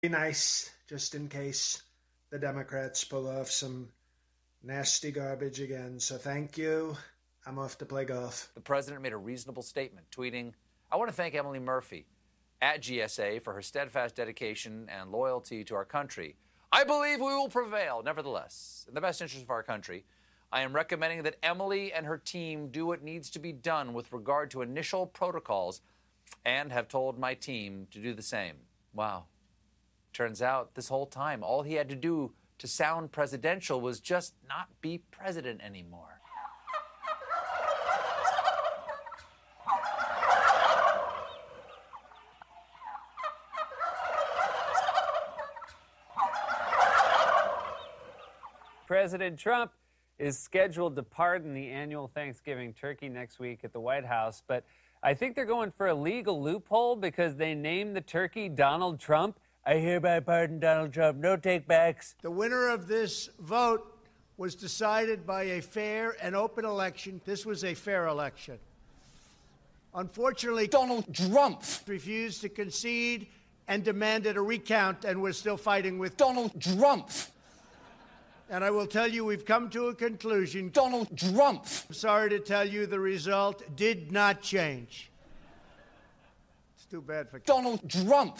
Be nice, just in case the Democrats pull off some nasty garbage again. So thank you. I'm off to play golf. The president made a reasonable statement, tweeting, "I want to thank Emily Murphy at GSA for her steadfast dedication and loyalty to our country. I believe we will prevail. Nevertheless, in the best interest of our country, I am recommending that Emily and her team do what needs to be done with regard to initial protocols and have told my team to do the same." Wow. Turns out this whole time, all he had to do to sound presidential was just not be president anymore. President Trump is scheduled to pardon the annual Thanksgiving turkey next week at the White House, but I think they're going for a legal loophole because they named the turkey Donald Trump. I hereby pardon Donald Trump. No take-backs. The winner of this vote was decided by a fair and open election. This was a fair election. Unfortunately, Donald Trump refused to concede and demanded a recount, and we're still fighting with Donald Trump. And I will tell you, we've come to a conclusion. Donald Trump. I'm sorry to tell you, the result did not change. It's too bad for Donald Trump.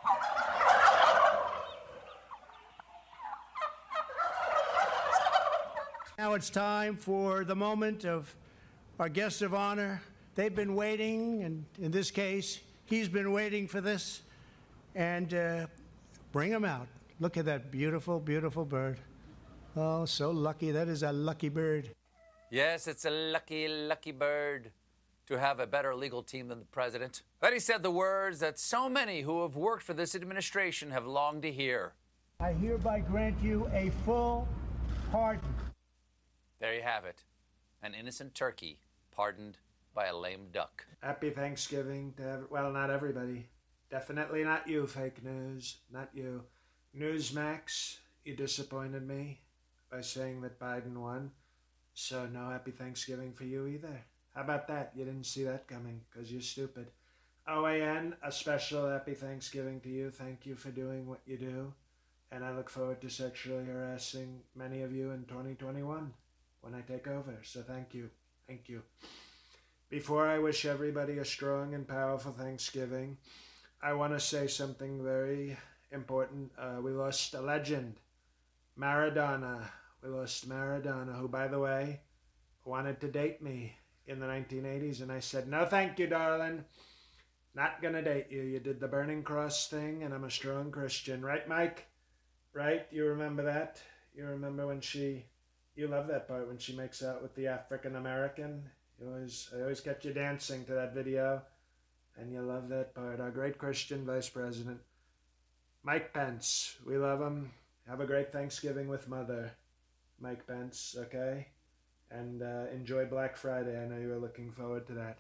Now it's time for the moment of our guest of honor. They've been waiting, and in this case, he's been waiting for this. And bring him out. Look at that beautiful, beautiful bird. Oh, so lucky. That is a lucky bird. Yes, it's a lucky, lucky bird to have a better legal team than the president. Then he said the words that so many who have worked for this administration have longed to hear. I hereby grant you a full pardon. There you have it. An innocent turkey pardoned by a lame duck. Happy Thanksgiving to well, not everybody. Definitely not you, fake news. Not you. Newsmax, you disappointed me by saying that Biden won. So no happy Thanksgiving for you either. How about that? You didn't see that coming because you're stupid. OAN, a special happy Thanksgiving to you. Thank you for doing what you do. And I look forward to sexually harassing many of you in 2021 when I take over. So thank you. Thank you. Before I wish everybody a strong and powerful Thanksgiving, I want to say something very important. We lost a legend, Maradona. We lost Maradona, who, by the way, wanted to date me in the 1980s. And I said, no, thank you, darling. Not going to date you. You did the Burning Cross thing, and I'm a strong Christian. Right, Mike? Right? You remember that? You remember when you love that part when she makes out with the African American? I always catch you dancing to that video, and you love that part. Our great Christian Vice President, Mike Pence. We love him. Have a great Thanksgiving with Mother, Mike Pence, okay? And enjoy Black Friday. I know you were looking forward to that.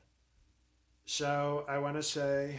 So I want to say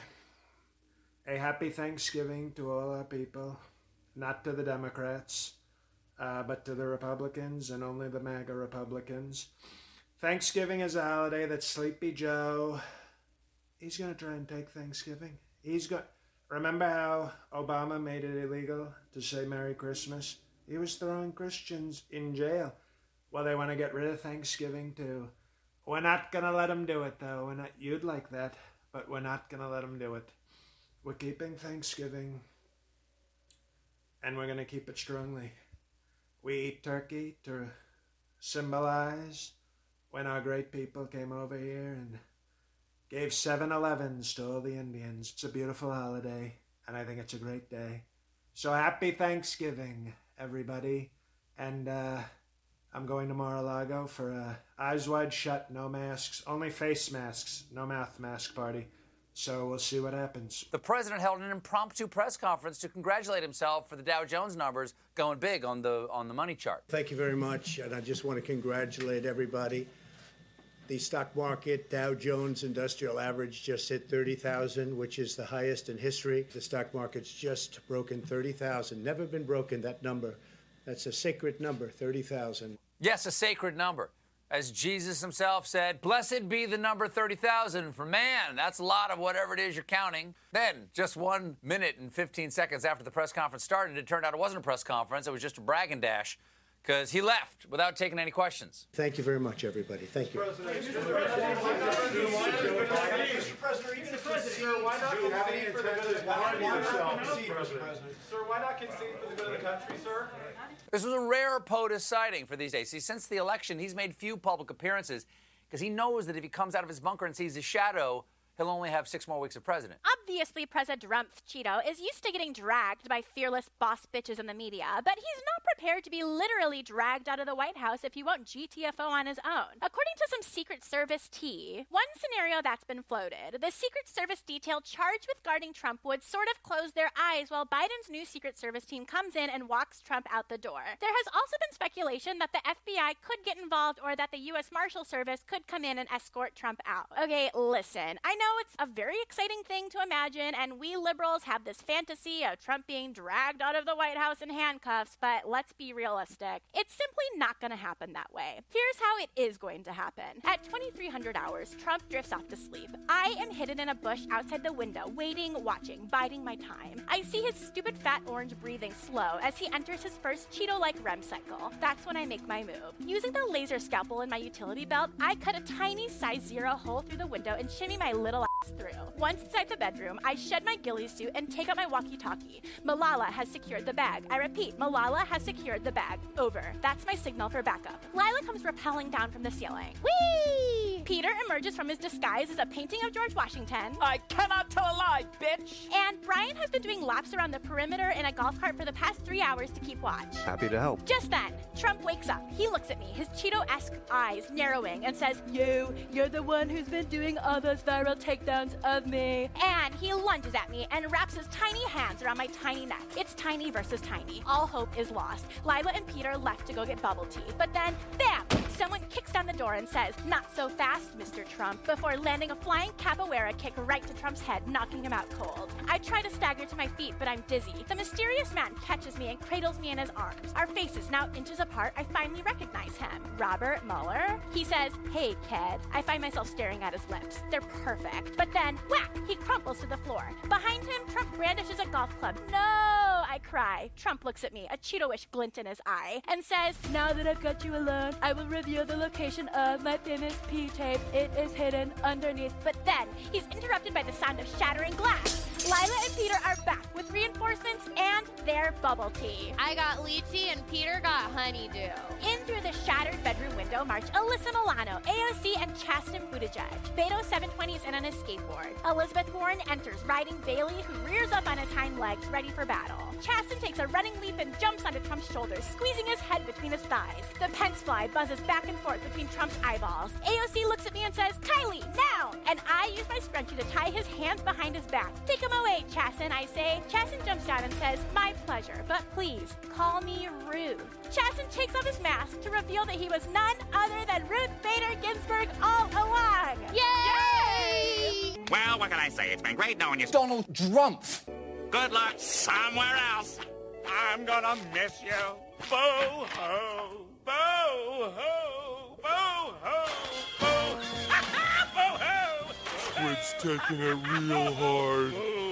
a happy Thanksgiving to all our people, not to the Democrats, but to the Republicans and only the MAGA Republicans. Thanksgiving is a holiday that Sleepy Joe, he's going to try and take Thanksgiving. Remember how Obama made it illegal to say Merry Christmas? He was throwing Christians in jail. Well, they want to get rid of Thanksgiving too. We're not going to let them do it, though. You'd like that, but we're not going to let them do it. We're keeping Thanksgiving, and we're going to keep it strongly. We eat turkey to symbolize when our great people came over here and gave 7-Elevens to all the Indians. It's a beautiful holiday, and I think it's a great day. So happy Thanksgiving, everybody. And I'm going to Mar-a-Lago for eyes wide shut, no masks, only face masks, no mouth mask party. So we'll see what happens. The president held an impromptu press conference to congratulate himself for the Dow Jones numbers going big on the money chart. Thank you very much, and I just want to congratulate everybody. The stock market, Dow Jones Industrial Average, just hit 30,000, which is the highest in history. The stock market's just broken 30,000. Never been broken, that number. That's a sacred number, 30,000. Yes, a sacred number. As Jesus himself said, blessed be the number 30,000 for man. That's a lot of whatever it is you're counting. Then, just 1 minute and 15 seconds after the press conference started, it turned out it wasn't a press conference. It was just a brag and dash because he left without taking any questions. Thank you very much, everybody. Thank you. Mr. President, even if sir, why not concede for the good of the country? Sir, why not concede for the good of the country, sir? This was a rare POTUS sighting for these days. See, since the election, he's made few public appearances because he knows that if he comes out of his bunker and sees his shadow, he'll only have 6 more weeks of president. Obviously, President Trump's Cheeto is used to getting dragged by fearless boss bitches in the media, but he's not prepared to be literally dragged out of the White House if he won't GTFO on his own. According to some Secret Service tea, one scenario that's been floated, the Secret Service detail charged with guarding Trump would sort of close their eyes while Biden's new Secret Service team comes in and walks Trump out the door. There has also been speculation that the FBI could get involved or that the U.S. Marshal Service could come in and escort Trump out. Okay, listen, I know it's a very exciting thing to imagine, and we liberals have this fantasy of Trump being dragged out of the White House in handcuffs, but let's be realistic. It's simply not going to happen that way. Here's how it is going to happen. At 2300 hours, Trump drifts off to sleep. I am hidden in a bush outside the window, waiting, watching, biding my time. I see his stupid fat orange breathing slow as he enters his first Cheeto-like REM cycle. That's when I make my move. Using the laser scalpel in my utility belt, I cut a tiny size 0 hole through the window and shimmy my little ass through. Once inside the bedroom, I shed my ghillie suit and take out my walkie-talkie. Malala has secured the bag. I repeat, Malala has secured the bag. Over. That's my signal for backup. Lila comes rappelling down from the ceiling. Whee! Peter emerges from his disguise as a painting of George Washington. I cannot tell a lie, bitch! And Brian has been doing laps around the perimeter in a golf cart for the past 3 hours to keep watch. Happy to help. Just then, Trump wakes up. He looks at me, his Cheeto-esque eyes narrowing, and says, You're the one who's been doing all those viral takedowns of me. And he lunges at me and wraps his tiny hands around my tiny neck. It's tiny versus tiny. All hope is lost. Lila and Peter left to go get bubble tea. But then, bam! Someone kicks down the door and says, Not so fast, Mr. Trump, before landing a flying capoeira kick right to Trump's head, knocking him out cold. I try to stagger to my feet, but I'm dizzy. The mysterious man catches me and cradles me in his arms. Our faces now inches apart. I finally recognize him. Robert Mueller? He says, Hey, kid. I find myself staring at his lips. They're perfect. But then, whack! He crumples to the floor. Behind him, Trump brandishes a golf club. No! I cry. Trump looks at me, a Cheeto-ish glint in his eye, and says, Now that I've got you alone, I will reveal the location of my famous P-tape. It is hidden underneath. But then, he's interrupted by the sound of shattering glass. Lila and Peter are back with reinforcements and their bubble tea. I got lychee and Peter got honeydew. In through the shattered bedroom window march Alyssa Milano, AOC, and Chasten Buttigieg. Beto 720 is in on his skateboard. Elizabeth Warren enters, riding Bailey, who rears up on his hind legs, ready for battle. Chasten takes a running leap and jumps onto Trump's shoulders, squeezing his head between his thighs. The Pence fly buzzes back and forth between Trump's eyeballs. AOC looks at me and says, Kylie, now! And I use my scrunchie to tie his hands behind his back. Take him away, Chasten, I say. Chasten jumps down and says, My pleasure, but please, call me Ruth. Chasten takes off his mask to reveal that he was none other than Ruth Bader Ginsburg all along. Yay! Well, what can I say? It's been great knowing you. Donald Trump. Good luck somewhere else. I'm gonna miss you. Boo-hoo, boo-hoo, boo-hoo, boo-hoo, boo-hoo. Squid's taking it real hard.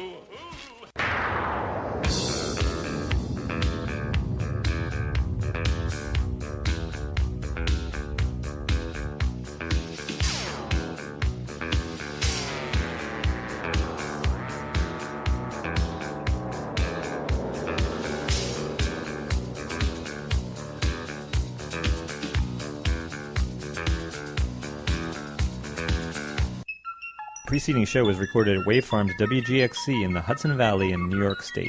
The preceding show was recorded at Wavefarms WGXC in the Hudson Valley in New York State.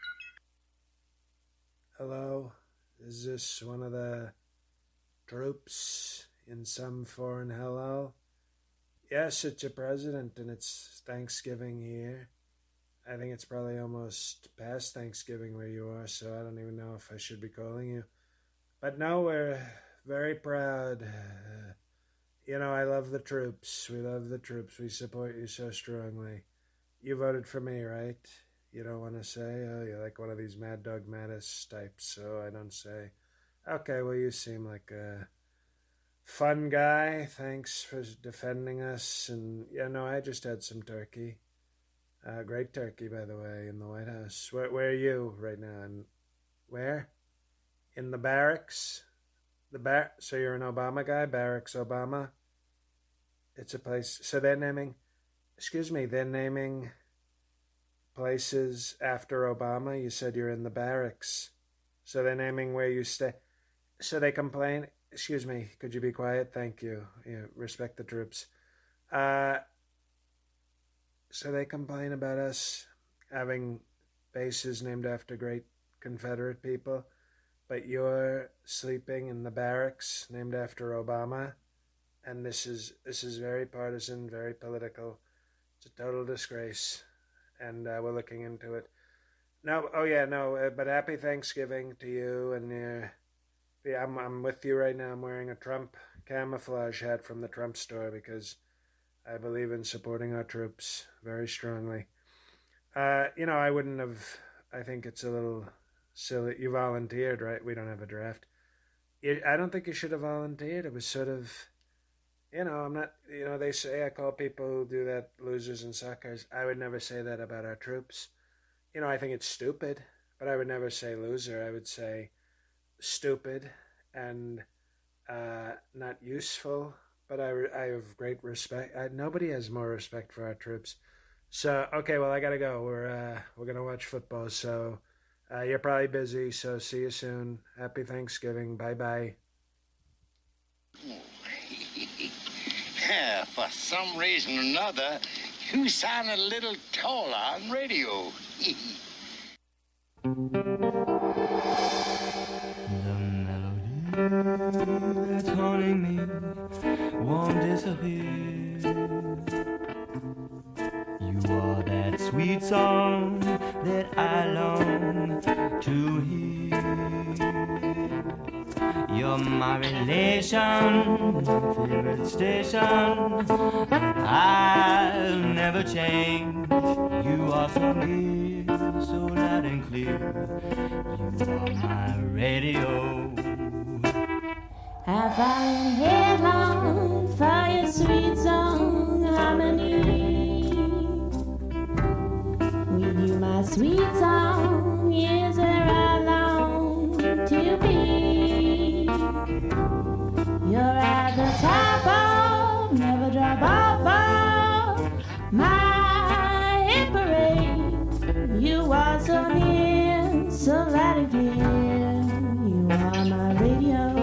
Hello? Is this one of the troops in some foreign hello? Yes, it's your president, and it's Thanksgiving here. I think it's probably almost past Thanksgiving where you are, so I don't even know if I should be calling you. But no, we're very proud. You know, I love the troops. We love the troops. We support you so strongly. You voted for me, right? You don't want to say? Oh, you're like one of these Mad Dog Mattis types, so I don't say. Okay, well, you seem like fun guy. Thanks for defending us. And yeah, no, I just had some turkey. Great turkey, by the way, in the White House. Where are you right now? And where? In the barracks? So you're an Obama guy? Barracks Obama? It's a place. So they're naming places after Obama. You said you're in the barracks. So they're naming where you stay. So they complain. Excuse me, could you be quiet? Thank you. Respect the troops. So they complain about us having bases named after great Confederate people, but you're sleeping in the barracks named after Obama, and this is very partisan, very political. It's a total disgrace, and we're looking into it. But happy Thanksgiving to you, and I'm with you right now. I'm wearing a Trump camouflage hat from the Trump store because I believe in supporting our troops very strongly. I wouldn't have. I think it's a little silly. You volunteered, right? We don't have a draft. I don't think you should have volunteered. It was sort of, I'm not, they say I call people who do that losers and suckers. I would never say that about our troops. I think it's stupid, but I would never say loser. I would say stupid and not useful. But I have great respect. Nobody has more respect for our troops. So, okay, well, I got to go. We're going to watch football. So you're probably busy. So see you soon. Happy Thanksgiving. Bye-bye. Yeah, for some reason or another, you sound a little taller on radio. That's haunting me won't disappear. You are that sweet song that I long to hear. You're my relation, favorite station. I'll never change. You are so near, so loud and clear. You are my radio. I've fallen headlong for your sweet song harmony. With you, my sweet song is where I long to be. You're at the top of, never drop off of my hit parade. You are so near, so loud and clear. You are my radio.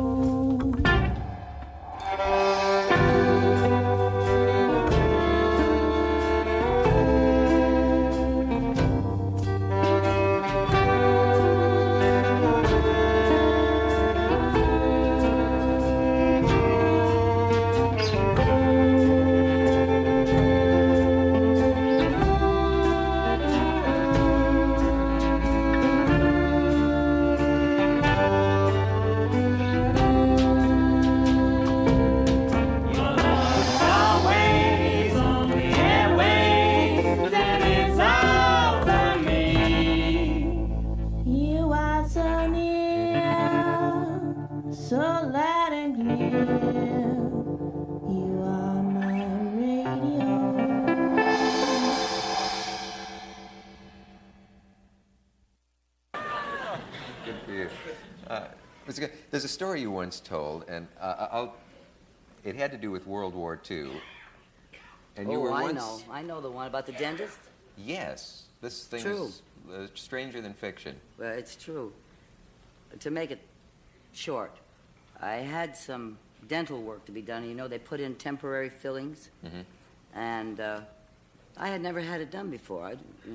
There's a story you once told, and it had to do with World War II. And you were once... I know the one about the dentist. Yes. This thing is stranger than fiction. Well, it's true. To make it short, I had some dental work to be done. You know, they put in temporary fillings. Mm-hmm. And I had never had it done before.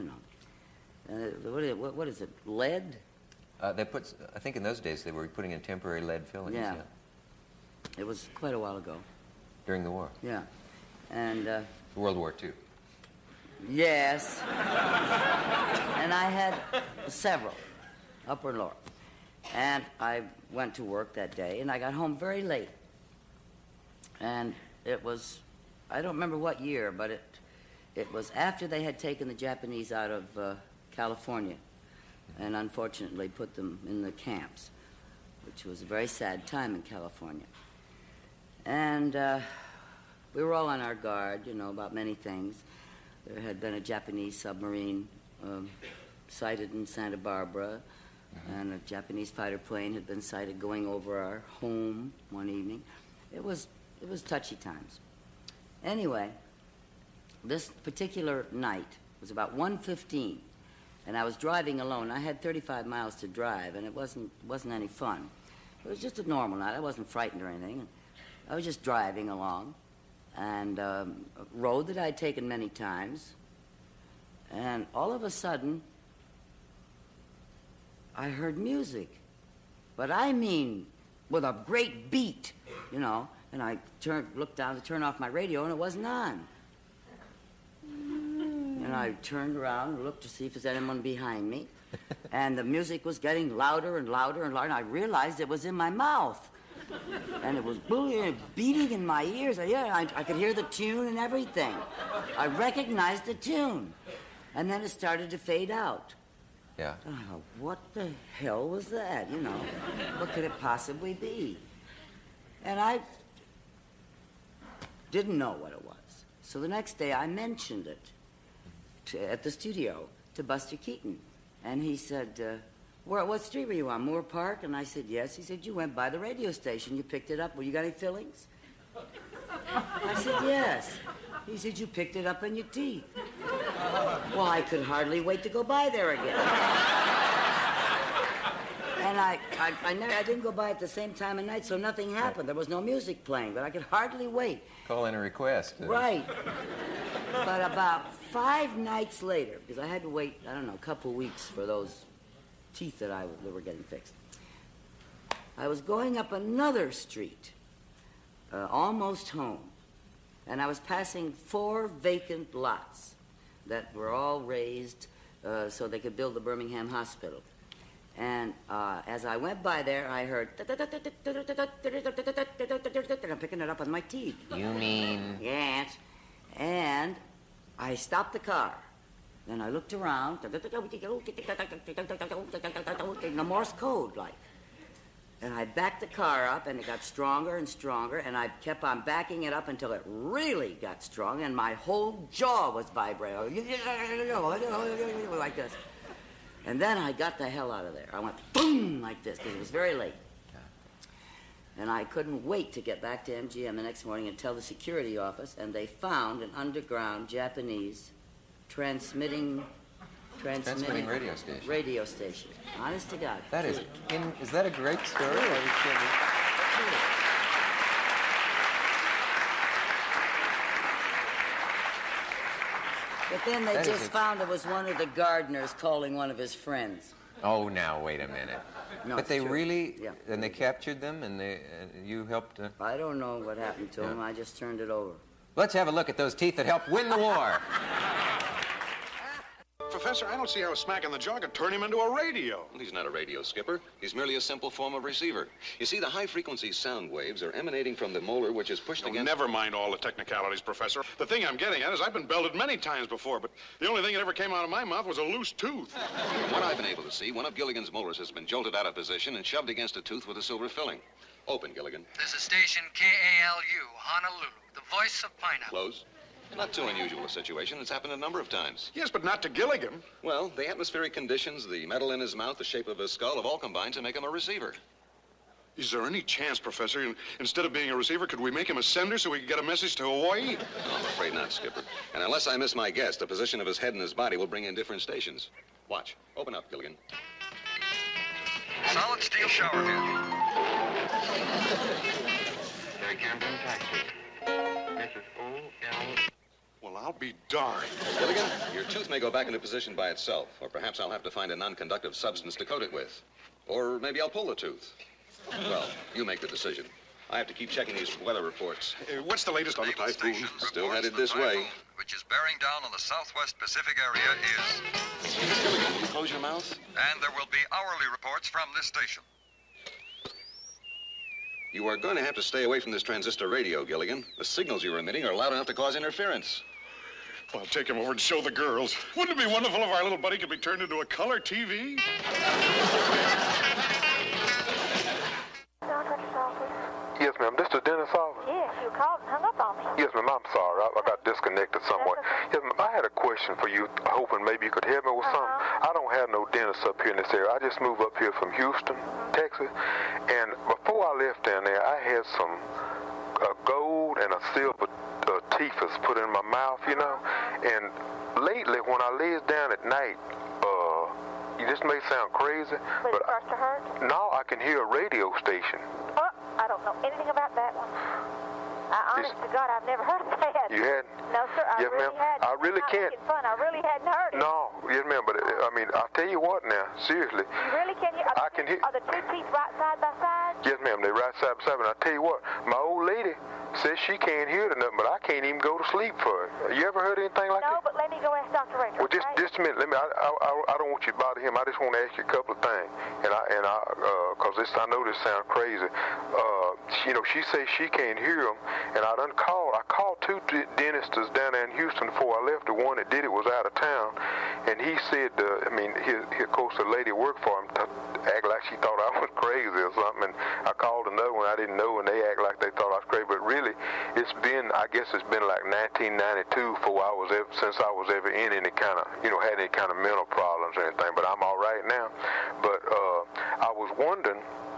What is it, lead? I think in those days they were putting in temporary lead fillings. Yeah. It was quite a while ago. During the war? Yeah. And... World War II. Yes. And I had several, upper and lower. And I went to work that day, and I got home very late. And it was, I don't remember what year, but it was after they had taken the Japanese out of California and unfortunately put them in the camps, which was a very sad time in California. And we were all on our guard, you know, about many things. There had been a Japanese submarine sighted in Santa Barbara, and a Japanese fighter plane had been sighted going over our home one evening. It was touchy times. Anyway, this particular night was about 1:15, and I was driving alone. I had 35 miles to drive, and it wasn't any fun. It was just a normal night. I wasn't frightened or anything. I was just driving along, and a road that I'd taken many times, and all of a sudden, I heard music. But I mean, with a great beat, you know, and I looked down to turn off my radio, and it wasn't on. And I turned around and looked to see if there's anyone behind me, and the music was getting louder and louder and louder, and I realized it was in my mouth. And it was beating in my ears. I could hear the tune and everything. I recognized the tune. And then it started to fade out. Yeah. Oh, what the hell was that, you know? What could it possibly be? And I didn't know what it was. So the next day I mentioned it at the studio to Buster Keaton. And he said, what street were you on, Moore Park? And I said, yes. He said, you went by the radio station. You picked it up. Well, you got any fillings? I said, yes. He said, you picked it up in your teeth. Well, I could hardly wait to go by there again. And I didn't go by at the same time of night, so nothing happened. There was no music playing, but I could hardly wait. Call in a request. Right. But about 5 nights later, because I had to wait, I don't know, a couple weeks for those teeth that were getting fixed, I was going up another street, almost home, and I was passing 4 vacant lots that were all raised so they could build the Birmingham Hospital. And as I went by there, I heard, and I'm picking it up on my teeth. You mean? Yes. And I stopped the car. Then I looked around, in the Morse code, like. And I backed the car up, and it got stronger and stronger, and I kept on backing it up until it really got strong, and my whole jaw was vibrating, like this. And then I got the hell out of there. I went boom, like this, because it was very late. And I couldn't wait to get back to MGM the next morning and tell the security office, and they found an underground Japanese transmitting radio station. Honest to God. That is that a great story? But then they just found it was one of the gardeners calling one of his friends. Oh, now, wait a minute. No, but they true. really, yeah. And they captured them, and you helped? I don't know what happened to them. I just turned it over. Let's have a look at those teeth that helped win the war. Professor, I don't see how a smack in the jaw could turn him into a radio. Well, he's not a radio, Skipper. He's merely a simple form of receiver. You see, the high-frequency sound waves are emanating from the molar, which is pushed against... Never mind all the technicalities, Professor. The thing I'm getting at is I've been belted many times before, but the only thing that ever came out of my mouth was a loose tooth. From what I've been able to see, one of Gilligan's molars has been jolted out of position and shoved against a tooth with a silver filling. Open, Gilligan. This is station KALU, Honolulu, the voice of Pineapple. Close. Not too unusual a situation. It's happened a number of times. Yes, but not to Gilligan. Well, the atmospheric conditions, the metal in his mouth, the shape of his skull have all combined to make him a receiver. Is there any chance, Professor, instead of being a receiver, could we make him a sender so we could get a message to Hawaii? No, I'm afraid not, Skipper. And unless I miss my guess, the position of his head and his body will bring in different stations. Watch. Open up, Gilligan. Solid steel shower head. Very Camden taxi. Mrs. O.L. Well, I'll be darned. Gilligan, your tooth may go back into position by itself, or perhaps I'll have to find a non-conductive substance to coat it with. Or maybe I'll pull the tooth. Well, you make the decision. I have to keep checking these weather reports. What's the latest on the typhoon? Still headed this way. Which is bearing down on the southwest Pacific area is... Gilligan, will you close your mouth? And there will be hourly reports from this station. You are going to have to stay away from this transistor radio, Gilligan. The signals you're emitting are loud enough to cause interference. Well, I'll take him over and show the girls. Wouldn't it be wonderful if our little buddy could be turned into a color TV? Yes, ma'am. This is Dennis Oliver. sorry. I got disconnected somewhat. Yes, I had a question for you, hoping maybe you could help me with something. I don't have no dentist up here in this area. I just moved up here from Houston, Texas, and before I left down there, I had some gold and a silver teethers put in my mouth, you know. And lately, when I lays down at night, this may sound crazy, but it starts to hurt? No, I can hear a radio station. Oh, I don't know anything about that one. Honest to God, I've never heard of that. You hadn't? No, sir, I yes, really hadn't. I really can't. Fun. I really hadn't heard it. No, yes, ma'am, but I mean, I'll tell you what now, seriously. You really can't hear? I can hear. Are the two teeth right side by side? Yes, ma'am, they're right side by side, and I'll tell you what, my old lady says she can't hear it or nothing, but I can't even go to sleep for it. You ever heard anything like that? No, but let me go ask Dr. Rector. Well, just a minute. Let me. I don't want you to bother him. I just want to ask you a couple of things, because I know this sounds crazy. You know, she says she can't hear them, and I called two dentists down there in Houston before I left. The one that did it was out of town, and he said, of course, the lady worked for him. Act like she thought I was crazy or something, and I called another one I didn't know, and they act like they thought I was crazy. But really, I guess it's been like 1992 since I was ever in any kind of, had any kind of mental problems or anything. But I'm all right now. But I was wondering,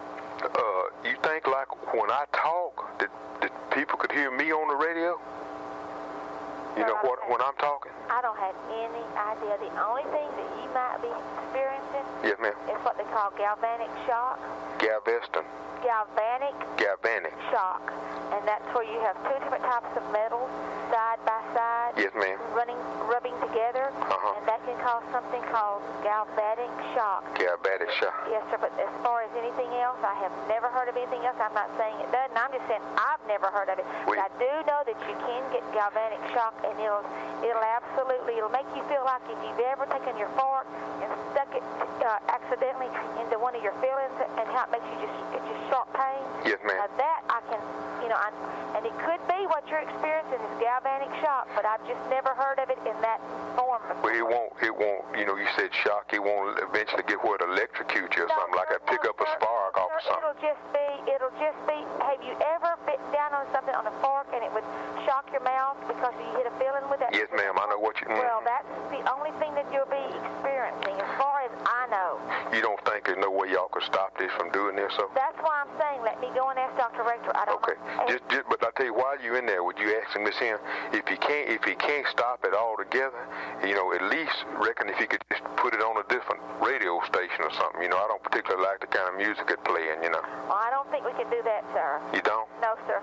you think like when I talk that people could hear me on the radio? You know what? When I'm talking? I don't have any idea. The only thing that you might be experiencing yes, ma'am, is what they call galvanic shock. Galveston. Galvanic shock. And that's where you have two different types of metals side by side. Yes, ma'am. Rubbing together. And that can cause something called galvanic shock. Galvanic shock. Yes, sir. But as far as anything else, I have never heard of anything else. I'm not saying it doesn't. I'm just saying I've never heard of it. But I do know that you can get galvanic shock, and it'll make you feel like if you've ever taken your fork and stuck it accidentally into one of your fillings, and how it makes you just sharp pain. Yes, ma'am. Now that I can, and it could be what you're experiencing is galvanic shock, but I've just never heard of it in that form. Well, it won't. You said shock. It won't eventually get where it electrocute you or something like that. Pick up a spark off or something. It'll just be. Have you ever bit down on something on a fork and it would shock your mouth because you hit a feeling with it? Yes, ma'am. I know what you mean. Well, that's the only thing that you'll be experiencing, as far as I know. You don't think there's no way y'all could stop this from doing this? So that's why I'm saying let me go and ask Dr. Rector. I don't know. But I tell you, while you're in there, would you ask him this here? If he can't stop it altogether, at least reckon if he could just put it on a different radio station or something. I don't particularly like the kind of music it's playing. Well, I don't think we can do that, sir. You don't? No, sir.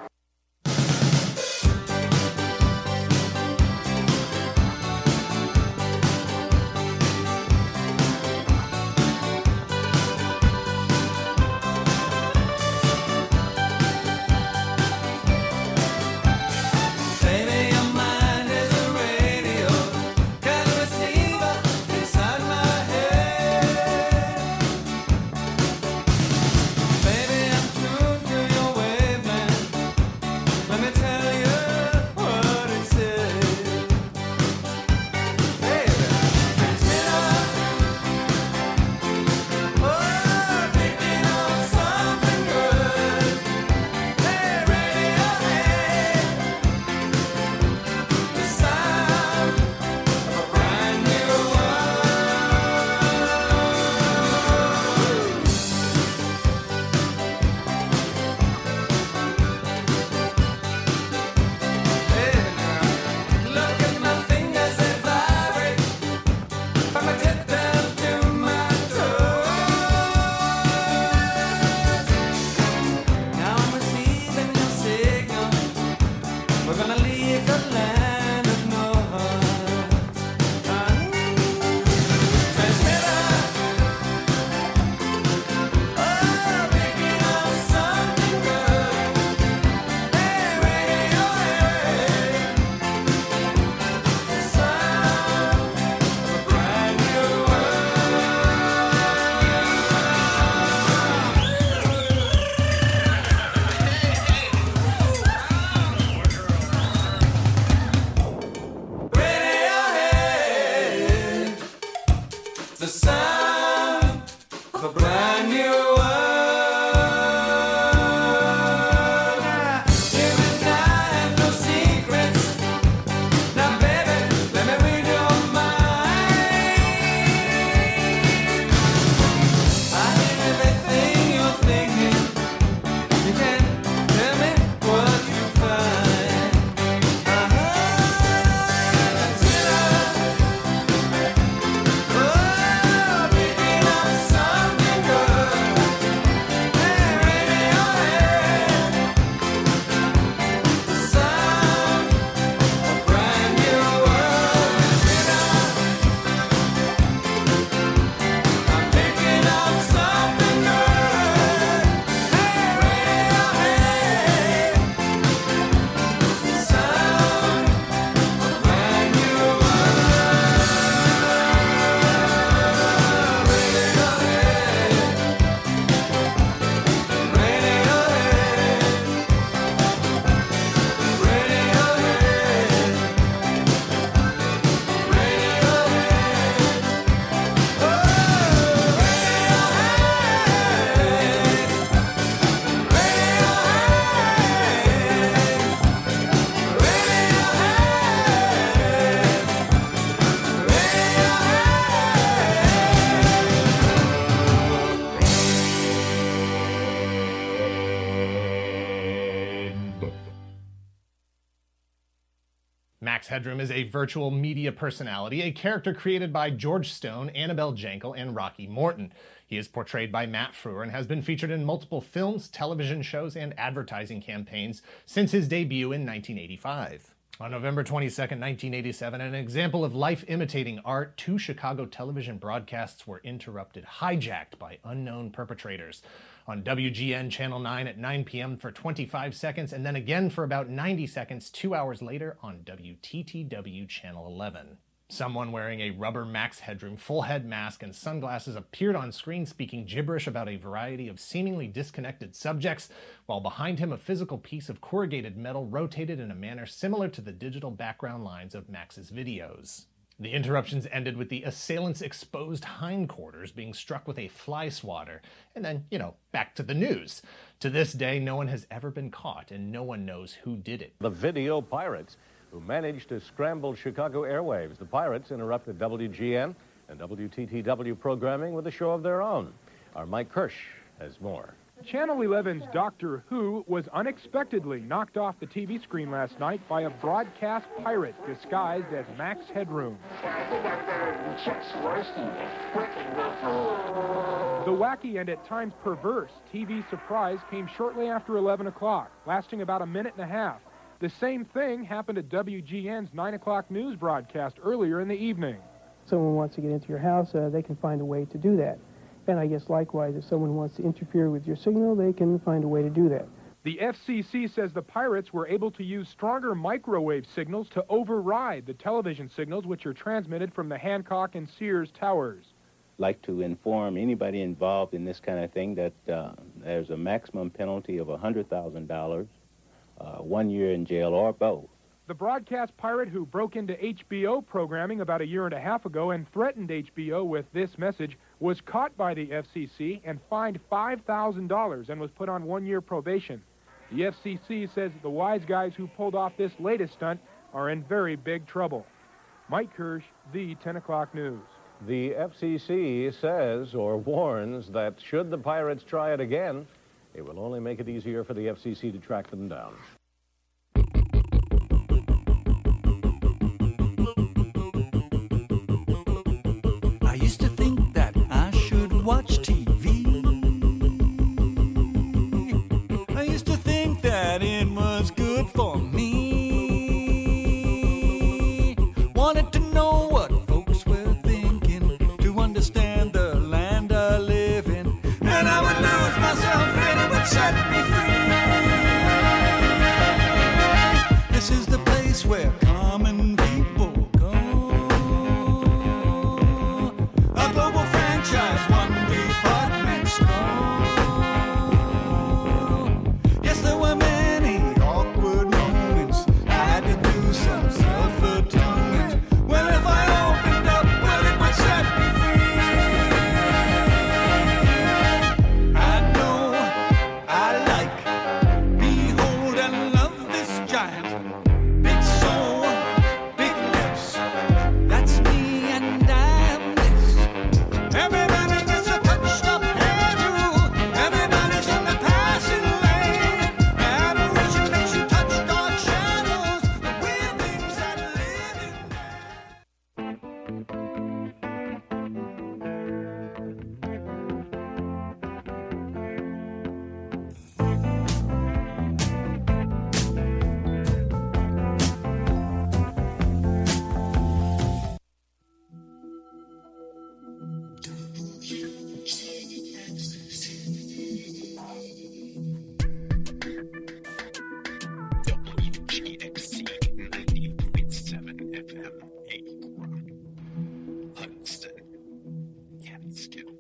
Max Headroom is a virtual media personality, a character created by George Stone, Annabelle Jankel, and Rocky Morton. He is portrayed by Matt Frewer and has been featured in multiple films, television shows, and advertising campaigns since his debut in 1985. On November 22, 1987, an example of life imitating art, 2 Chicago television broadcasts were interrupted, hijacked by unknown perpetrators. On WGN Channel 9 at 9 p.m. for 25 seconds, and then again for about 90 seconds 2 hours later on WTTW Channel 11. Someone wearing a rubber Max Headroom full-head mask and sunglasses appeared on screen speaking gibberish about a variety of seemingly disconnected subjects, while behind him a physical piece of corrugated metal rotated in a manner similar to the digital background lines of Max's videos. The interruptions ended with the assailant's exposed hindquarters being struck with a fly swatter, and then, back to the news. To this day, no one has ever been caught, and no one knows who did it. The video pirates, who managed to scramble Chicago airwaves. The pirates interrupted WGN and WTTW programming with a show of their own. Our Mike Kirsch has more. Channel 11's Doctor Who was unexpectedly knocked off the TV screen last night by a broadcast pirate disguised as Max Headroom. The wacky and at times perverse TV surprise came shortly after 11 o'clock, lasting about a minute and a half. The same thing happened at WGN's 9 o'clock news broadcast earlier in the evening. Someone wants to get into your house, they can find a way to do that. And I guess likewise, if someone wants to interfere with your signal, they can find a way to do that. The FCC says the pirates were able to use stronger microwave signals to override the television signals which are transmitted from the Hancock and Sears towers. I'd like to inform anybody involved in this kind of thing that there's a maximum penalty of $100,000, 1 year in jail, or both. The broadcast pirate who broke into HBO programming about a year and a half ago and threatened HBO with this message was caught by the FCC and fined $5,000 and was put on 1 year probation. The FCC says the wise guys who pulled off this latest stunt are in very big trouble. Mike Kirsch, the 10 o'clock news. The FCC says or warns that should the pirates try it again, it will only make it easier for the FCC to track them down. I used to think that I should watch TV. I used to think that it was good for me. Wanted to know what folks were thinking, to understand the land I live in. And I would lose myself and it would set me free. This is the place where common people go. A global franchise, one department store. Yes, there were many awkward moments. I had to do some self-atonement. Well, if I opened up, well, it would set me free. I know I like, behold, and love this giant. Big soul, big lips. That's me and I'm this. Everybody gets a touched up hairdo. Everybody's in the passing lane. Adoration makes you touch dark shadows. The weird things that live in WGXC 90.7 FM, 81. Hudson, Catskill.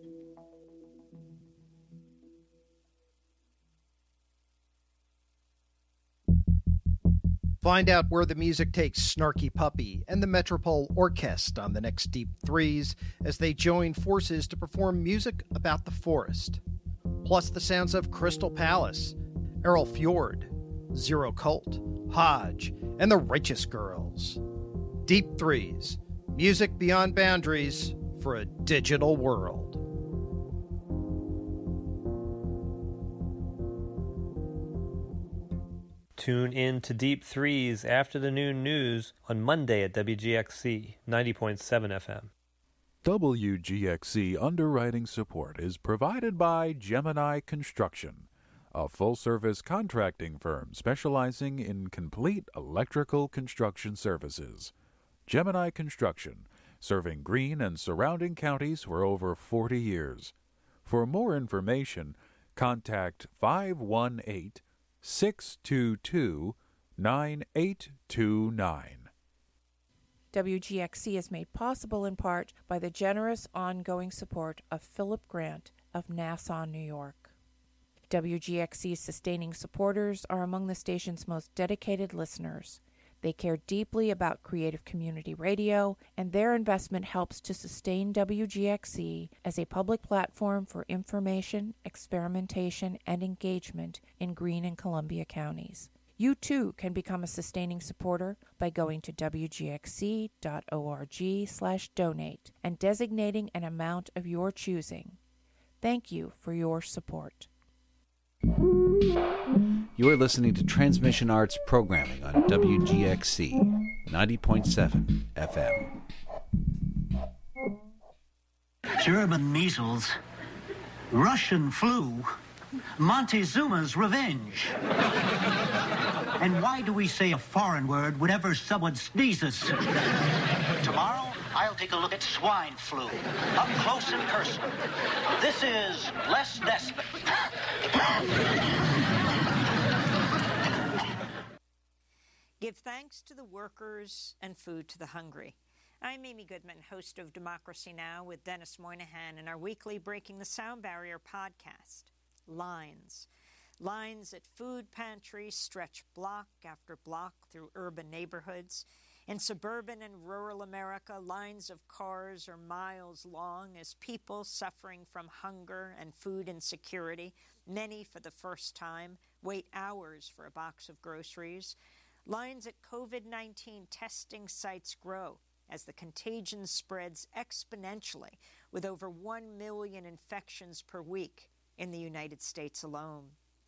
Find out where the music takes Snarky Puppy and the Metropole Orchestra on the next Deep Threes as they join forces to perform music about the forest. Plus the sounds of Crystal Palace, Errol Fjord, Zero Cult, Hodge, and the Righteous Girls. Deep Threes, music beyond boundaries for a digital world. Tune in to Deep Threes after the noon news on Monday at WGXC 90.7 FM. WGXC underwriting support is provided by Gemini Construction, a full-service contracting firm specializing in complete electrical construction services. Gemini Construction, serving Greene and surrounding counties for over 40 years. For more information, contact 518-622-9829. WGXC is made possible in part by the generous ongoing support of Philip Grant of Nassau, New York. WGXC's sustaining supporters are among the station's most dedicated listeners. They care deeply about creative community radio, and their investment helps to sustain WGXC as a public platform for information, experimentation, and engagement in Greene and Columbia counties. You too can become a sustaining supporter by going to wgxc.org/donate and designating an amount of your choosing. Thank you for your support. You are listening to Transmission Arts programming on WGXC 90.7 FM. German measles, Russian flu, Montezuma's revenge. And why do we say a foreign word whenever someone sneezes? Tomorrow, I'll take a look at swine flu, up close and personal. This is Les Nesbitt. Give thanks to the workers and food to the hungry. I'm Amy Goodman, host of Democracy Now! With Dennis Moynihan in our weekly Breaking the Sound Barrier podcast. Lines. Lines at food pantries stretch block after block through urban neighborhoods. In suburban and rural America, lines of cars are miles long as people suffering from hunger and food insecurity, many for the first time, wait hours for a box of groceries. Lines at COVID-19 testing sites grow as the contagion spreads exponentially, with over 1 million infections per week in the United States alone.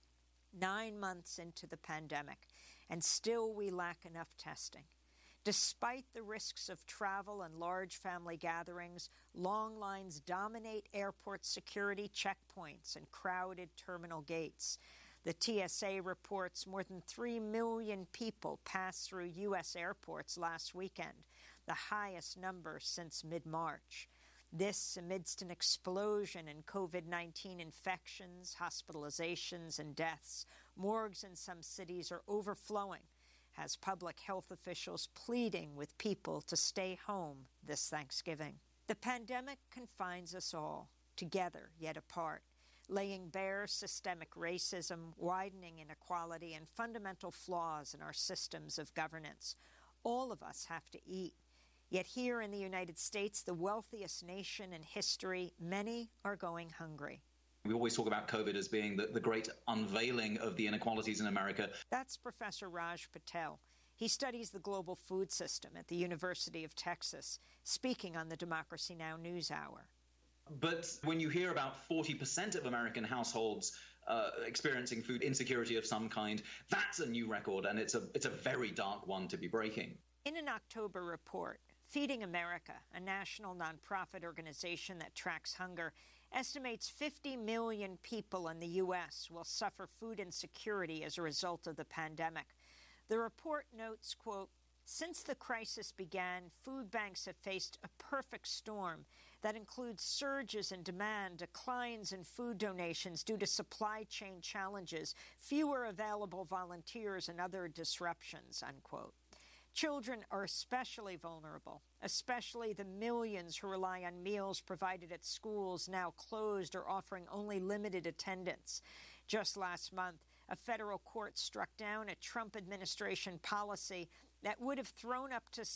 9 months into the pandemic, and still we lack enough testing. Despite the risks of travel and large family gatherings, long lines dominate airport security checkpoints and crowded terminal gates. The TSA reports more than 3 million people passed through U.S. airports last weekend, the highest number since mid-March. This amidst an explosion in COVID-19 infections, hospitalizations, and deaths. Morgues in some cities are overflowing, has public health officials pleading with people to stay home this Thanksgiving. The pandemic confines us all, together yet apart, laying bare systemic racism, widening inequality, and fundamental flaws in our systems of governance. All of us have to eat. Yet here in the United States, the wealthiest nation in history, many are going hungry. We always talk about COVID as being the great unveiling of the inequalities in America. That's Professor Raj Patel. He studies the global food system at the University of Texas, speaking on the Democracy Now! News Hour. But when you hear about 40% of American households experiencing food insecurity of some kind, that's a new record, and it's a very dark one to be breaking. In an October report, Feeding America, a national nonprofit organization that tracks hunger, estimates 50 million people in the U.S. will suffer food insecurity as a result of the pandemic. The report notes, quote, "Since the crisis began, food banks have faced a perfect storm that includes surges in demand, declines in food donations due to supply chain challenges, fewer available volunteers, and other disruptions," unquote. Children are especially vulnerable, especially the millions who rely on meals provided at schools now closed or offering only limited attendance. Just last month, a federal court struck down a Trump administration policy that would have thrown up to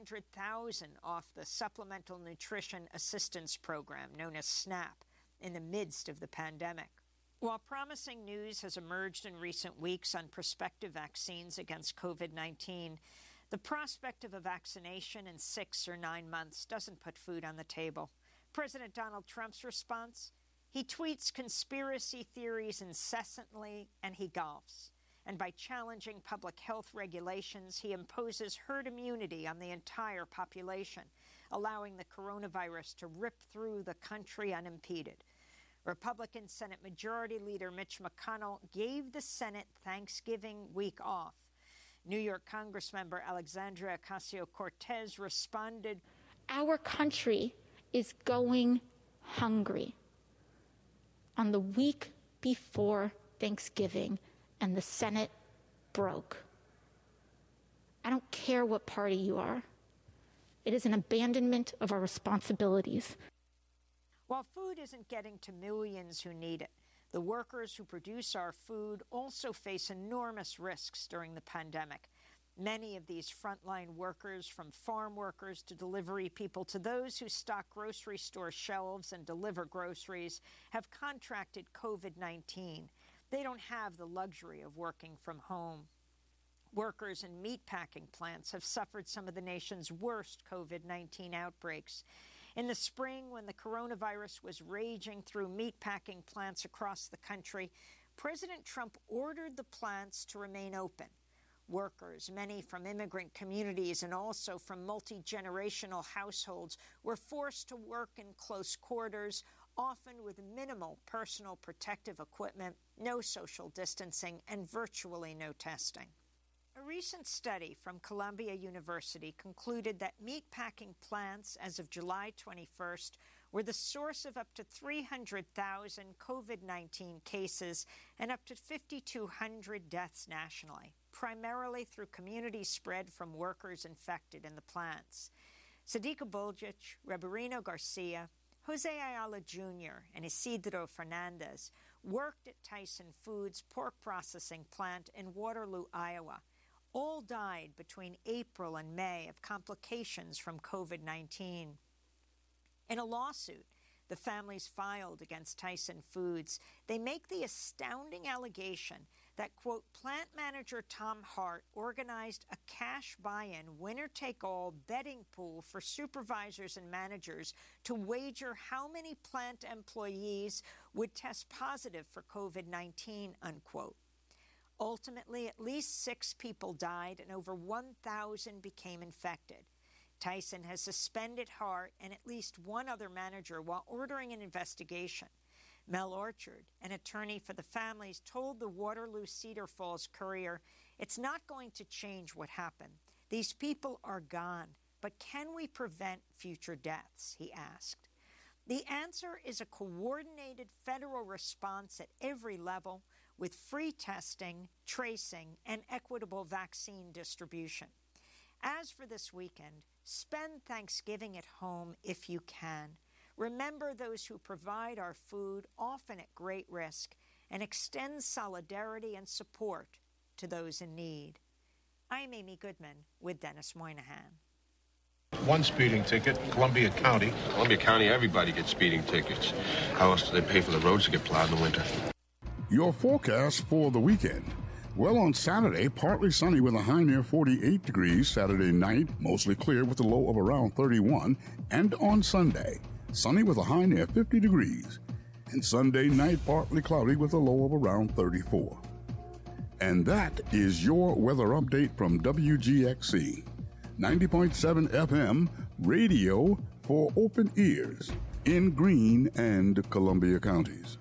700,000 off the Supplemental Nutrition Assistance Program, known as SNAP, in the midst of the pandemic. While promising news has emerged in recent weeks on prospective vaccines against COVID-19, the prospect of a vaccination in 6 or 9 months doesn't put food on the table. President Donald Trump's response? He tweets conspiracy theories incessantly, and he golfs. And by challenging public health regulations, he imposes herd immunity on the entire population, allowing the coronavirus to rip through the country unimpeded. Republican Senate Majority Leader Mitch McConnell gave the Senate Thanksgiving week off. New York Congressmember Alexandria Ocasio-Cortez responded, "Our country is going hungry." On the week before Thanksgiving, and the Senate broke. I don't care what party you are. It is an abandonment of our responsibilities. While food isn't getting to millions who need it, the workers who produce our food also face enormous risks during the pandemic. Many of these frontline workers, from farm workers to delivery people to those who stock grocery store shelves and deliver groceries, have contracted COVID-19. They don't have the luxury of working from home. Workers in meatpacking plants have suffered some of the nation's worst COVID-19 outbreaks. In the spring, when the coronavirus was raging through meatpacking plants across the country, President Trump ordered the plants to remain open. Workers, many from immigrant communities and also from multi-generational households, were forced to work in close quarters, often with minimal personal protective equipment, no social distancing, and virtually no testing. A recent study from Columbia University concluded that meatpacking plants as of July 21st were the source of up to 300,000 COVID-19 cases and up to 5,200 deaths nationally, primarily through community spread from workers infected in the plants. Sadiqa Buljic, Reberino Garcia, Jose Ayala Jr., and Isidro Fernandez worked at Tyson Foods' pork processing plant in Waterloo, Iowa. All died between April and May of complications from COVID-19. In a lawsuit the families filed against Tyson Foods, they make the astounding allegation that, quote, plant manager Tom Hart organized a cash buy-in, winner-take-all betting pool for supervisors and managers to wager how many plant employees would test positive for COVID-19, unquote. Ultimately, at least 6 people died and over 1,000 became infected. Tyson has suspended Hart and at least one other manager while ordering an investigation. Mel Orchard, an attorney for the families, told the Waterloo Cedar Falls Courier, "It's not going to change what happened. These people are gone, but can we prevent future deaths?" he asked. The answer is a coordinated federal response at every level, with free testing, tracing, and equitable vaccine distribution. As for this weekend, spend Thanksgiving at home if you can. Remember those who provide our food, often at great risk, and extend solidarity and support to those in need. I'm Amy Goodman with Dennis Moynihan. One speeding ticket, Columbia County. Columbia County, everybody gets speeding tickets. How else do they pay for the roads to get plowed in the winter? Your forecast for the weekend. Well, on Saturday, partly sunny with a high near 48 degrees. Saturday night, mostly clear with a low of around 31. And on Sunday, sunny with a high near 50 degrees. And Sunday night, partly cloudy with a low of around 34. And that is your weather update from WGXC. 90.7 FM, radio for open ears in Greene and Columbia counties.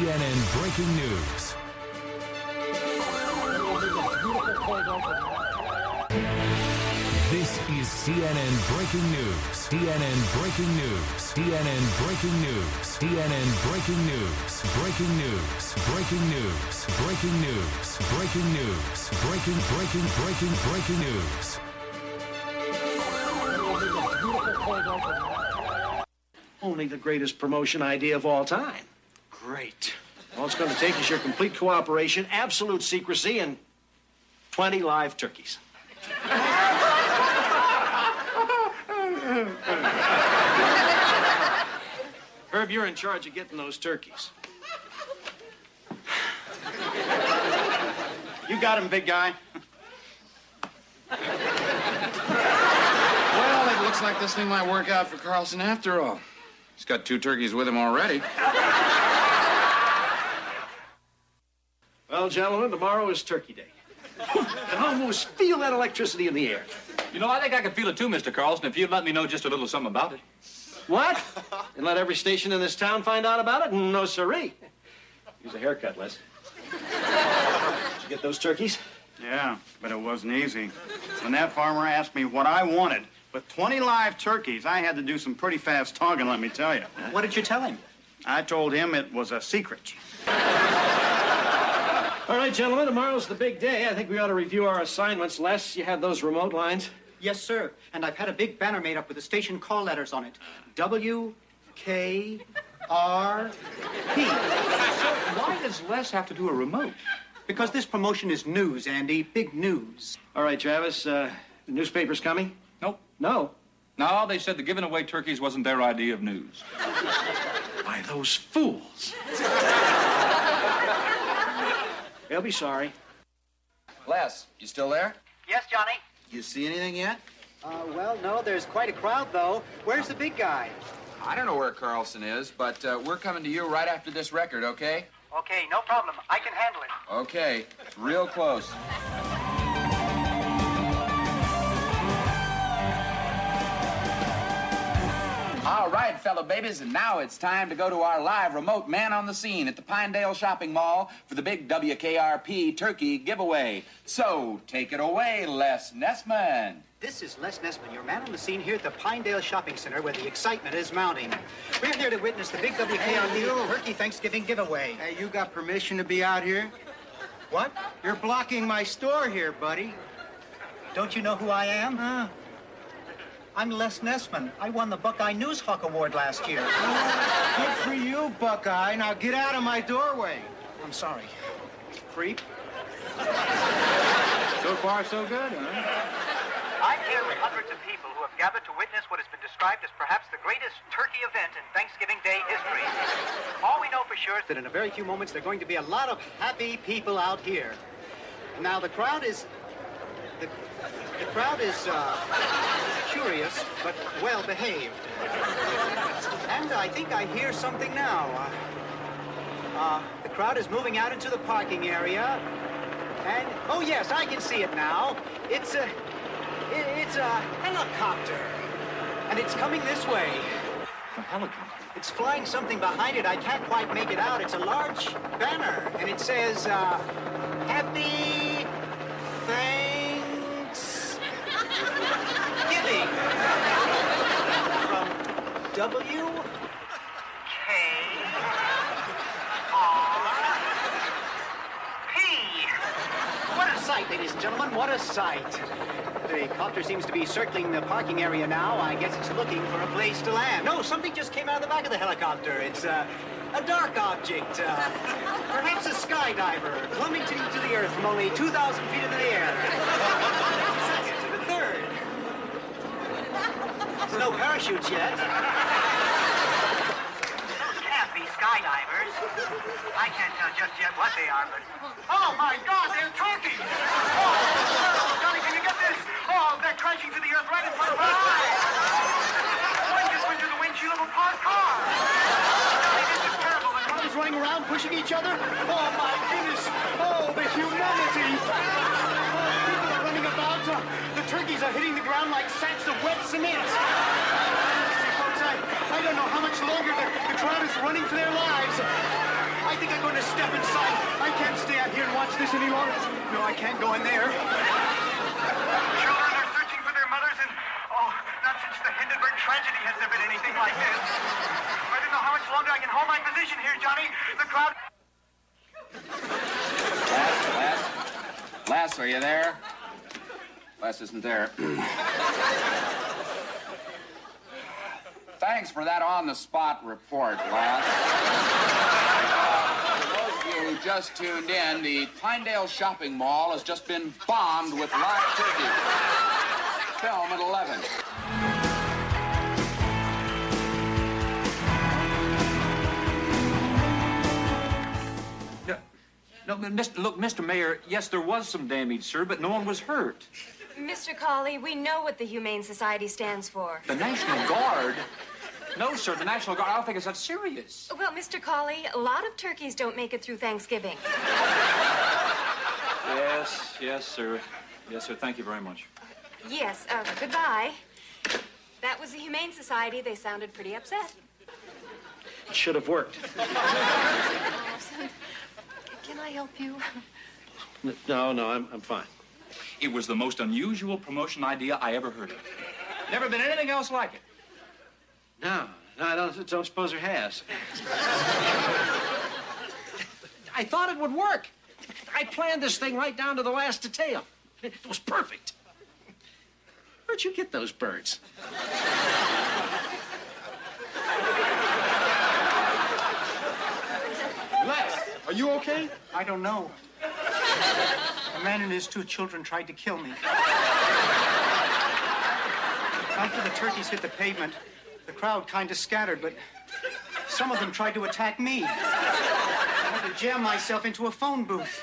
CNN Breaking News. This is CNN Breaking News. CNN Breaking News. CNN Breaking News. CNN Breaking News. Breaking news. Breaking news. Breaking news. Breaking news. Breaking news. Only the greatest promotion idea of all time. Great. All it's going to take is your complete cooperation, absolute secrecy, and 20 live turkeys. Herb, you're in charge of getting those turkeys. You got him, big guy. Well, it looks like this thing might work out for Carlson after all. He's got 2 turkeys with him already. Well, gentlemen, tomorrow is Turkey Day. I can almost feel that electricity in the air. You know, I think I could feel it too, Mr. Carlson, if you'd let me know just a little something about it. What? And let every station in this town find out about it? No, sirree. Use a haircut, Les. Did you get those turkeys? Yeah, but it wasn't easy. When that farmer asked me what I wanted, with 20 live turkeys, I had to do some pretty fast talking, let me tell you. What did you tell him? I told him it was a secret. All right, gentlemen, tomorrow's the big day. I think we ought to review our assignments. Les, you have those remote lines? Yes, sir. And I've had a big banner made up with the station call letters on it. WKRP. Why does Les have to do a remote? Because this promotion is news, Andy. Big news. All right, Travis, the newspaper's coming? Nope. No? No, they said the giving away turkeys wasn't their idea of news. Why, those fools. They'll be sorry. Les, you still there? Yes, Johnny? You see anything yet? Well, no, there's quite a crowd, though. Where's the big guy? I don't know where Carlson is, but we're coming to you right after this record, okay? Okay, no problem. I can handle it. Okay, it's real close. All right, fellow babies, and now it's time to go to our live remote man on the scene at the Pinedale Shopping Mall for the big WKRP turkey giveaway. So, take it away, Les Nessman. This is Les Nessman, your man on the scene here at the Pinedale Shopping Center where the excitement is mounting. We're here to witness the big WKRP Turkey Thanksgiving giveaway. Hey, you got permission to be out here? What? You're blocking my store here, buddy. Don't you know who I am? Huh? I'm Les Nessman. I won the Buckeye News Hawk Award last year. Good for you, Buckeye. Now get out of my doorway. I'm sorry. Creep. So far, so good, huh? I'm here with hundreds of people who have gathered to witness what has been described as perhaps the greatest turkey event in Thanksgiving Day history. All we know for sure is that in a very few moments there are going to be a lot of happy people out here. Now the crowd is... The crowd is curious, but well behaved. And I think I hear something now. The crowd is moving out into the parking area. And, oh yes, I can see it now. It's a helicopter. And it's coming this way. A helicopter? It's flying something behind it. I can't quite make it out. It's a large banner. And it says, Happy Thanksgiving. From WKRP. What a sight, ladies and gentlemen. What a sight. The copter seems to be circling the parking area now. I guess it's looking for a place to land. No, something just came out of the back of the helicopter. It's a dark object. Perhaps a skydiver plummeting to the earth from only 2,000 feet in the air. Second to the third. There's no parachutes yet. Those can't be skydivers. I can't tell just yet what they are, but... Oh, my God, they're turkeys! Oh, Johnny, can you get this? Oh, they're crashing to the earth right in front of our eyes! One just went through the windshield of a parked car! Johnny, this is terrible. The cars running around, pushing each other? Oh, my goodness! Oh, the humanity! Oh, people are running about. The turkeys are hitting the ground like sacks of wet cement. Folks, I don't know how much longer the crowd is running for their lives. I think I'm going to step inside. I can't stay out here and watch this any longer. No, I can't go in there. Children are searching for their mothers, and not since the Hindenburg tragedy has there been anything like this. I don't know how much longer I can hold my position here, Johnny. The crowd... Les, are you there? Les isn't there. Thanks for that on-the-spot report, Les. For those of you who just tuned in, the Pinedale Shopping Mall has just been bombed with live turkey. Film at 11. No, look, Mr. Mayor, yes, there was some damage, sir, but no one was hurt. Mr. Cawley, we know what the Humane Society stands for. The National Guard? No, sir, the National Guard, I don't think it's that serious. Well, Mr. Cawley, a lot of turkeys don't make it through Thanksgiving. Yes, sir. Yes, sir, thank you very much. Yes, goodbye. That was the Humane Society. They sounded pretty upset. It should have worked. Can I help you? No, I'm fine. It was the most unusual promotion idea I ever heard of. Never been anything else like it. No, I don't suppose there has. I thought it would work. I planned this thing right down to the last detail. It was perfect. Where'd you get those birds? Les, are you okay? I don't know. A man and his 2 children tried to kill me. After the turkeys hit the pavement, the crowd kind of scattered, but some of them tried to attack me. I had to jam myself into a phone booth.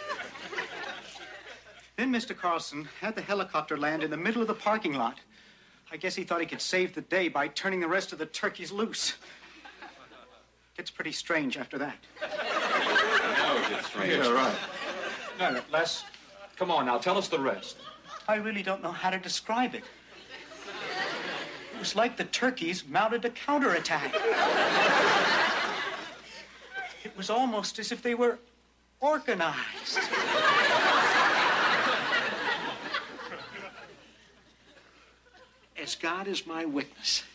Then Mr. Carlson had the helicopter land in the middle of the parking lot. I guess he thought he could save the day by turning the rest of the turkeys loose. Gets pretty strange after that. No, it gets strange. Yeah, right. No, Les, come on now, tell us the rest. I really don't know how to describe it. It was like the turkeys mounted a counterattack. It was almost as if they were organized. As God is my witness,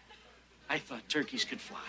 I thought turkeys could fly.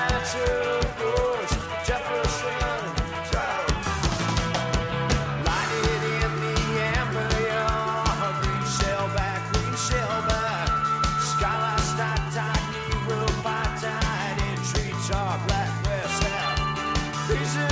Light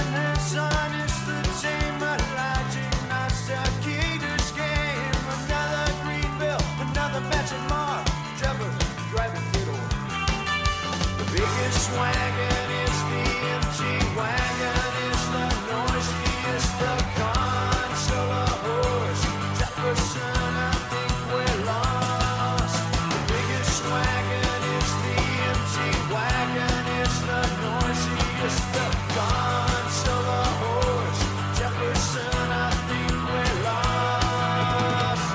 evening sun is the tame lighting cicadas game. Another green bill, another batch of mark. Trevor driving fiddle. The biggest wagon is the empty wagon. Is the noisiest, the consoler horse. Jefferson, I think we're lost. The biggest wagon is the empty wagon. Is the noisiest, the consoler horse. Jefferson, I think we're lost.